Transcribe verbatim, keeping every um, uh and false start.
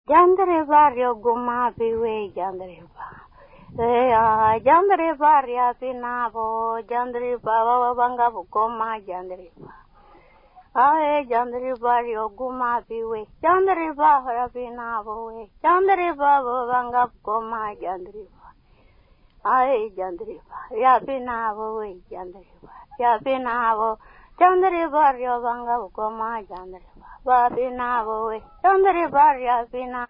Jandre barrio guma biwe jandre ba. Eh jandre barrio pinabo jandre ba banga guma jandre ba. Ae jandre barrio guma biwe jandre ba pinabo we jandre ba banga guma jandre ba. Ae jandre ba ya pinabo we jandre ba ya pinabo jandre barrio banga guma jandre ba ba pinabo we jandre barrio pinabo